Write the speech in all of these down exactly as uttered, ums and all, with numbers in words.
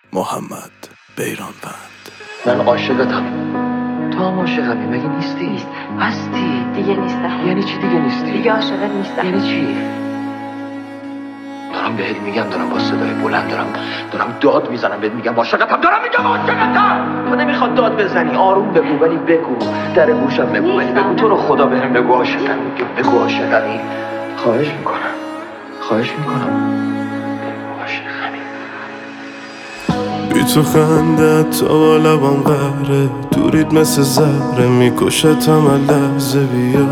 محمد بیرانوند. من عاشقتم، تو هم عاشقمی، مگه نیستی؟ نیستم. هستی؟ دیگه نیستم. یعنی چی دیگه نیستی؟ دیگه عاشقت نیستم. یعنی چی؟ دارم بهت میگم، دارم با صدای بلند دارم دارم داد میزنم بهت میگم عاشقتم، دارم میگم عاشقتم. تو نمیخواد داد بزنی، آروم بگو، ولی بگو، در گوشم بگو، ولی بگو تو رو خدا بهم بگو عاشقمی، بگو عاشقمی. خواهش میکنم خواهش میکنم بگو عاشقمی. بی تو خنده تا با لبام قهره، دورید مثل زهره میکشتم هر لحظه. بیا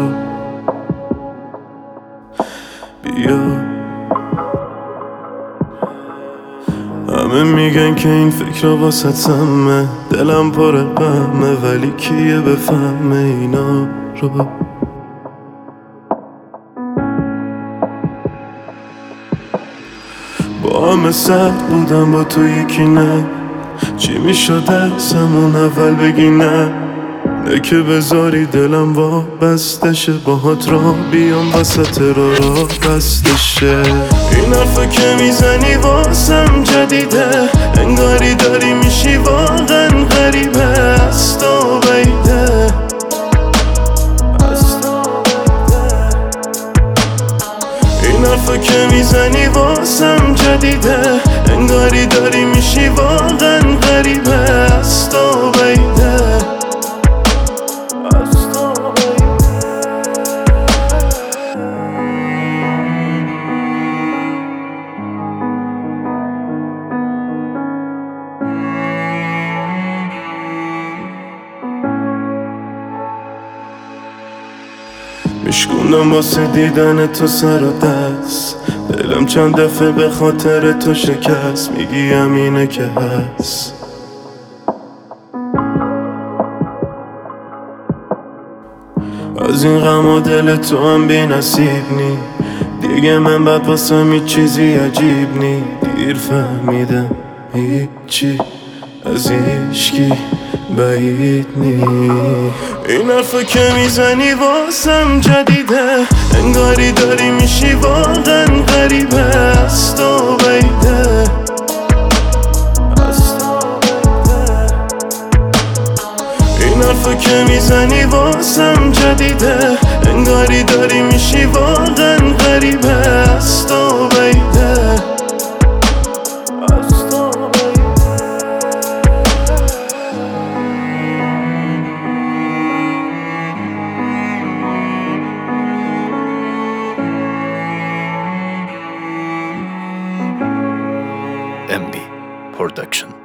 بیا، همه میگن که این فکر واسه سمه، دلم پر غمه، ولی کیه بفهمه اینا رو. با همه سخت بودم، با تو یکی نه. چی میشد ازمون اول بگی نه؟ نه که بذاری دلم وا بستشه، باهات را بیام وسط را را بستشه. این حرفا که میزنی واسم جدیده، انگاری داری میشی واقعا غریبه. از تو بیده این حرفا که میزنی واسم جدیده، انگاری داری میشی واقعا غریبه. از تو بیده میشکونم واسه دیدن تو سر و دست، دلم چند دفعه به خاطر تو شکست. میگی همینه که هست، از این غم و دل تو هم بی نصیب نی. دیگه من بعد واسه هیچ چیزی عجیب نی. دیر فهمیدم هیچی از هیچکی بعید نی. این حرفا که میزنی واسم جدیده، انگاری داری میشی واقعا غریبه. از تو بیده این حرفا که میزنی واسم جدیده، انگاری داری میشی واقعا غریبه. از تو بیده M B Production.